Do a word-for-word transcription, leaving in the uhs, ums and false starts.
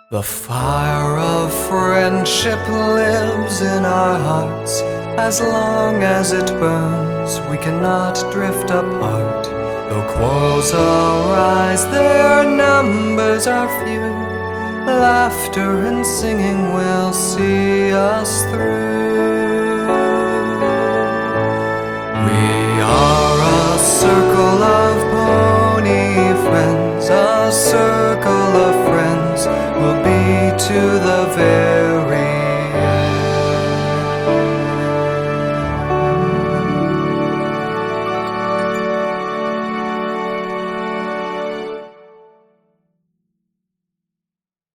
The fire of friendship lives in our hearts. As long as it burns, we cannot drift apart. Though quarrels arise, their numbers are few. Laughter and singing will see us through.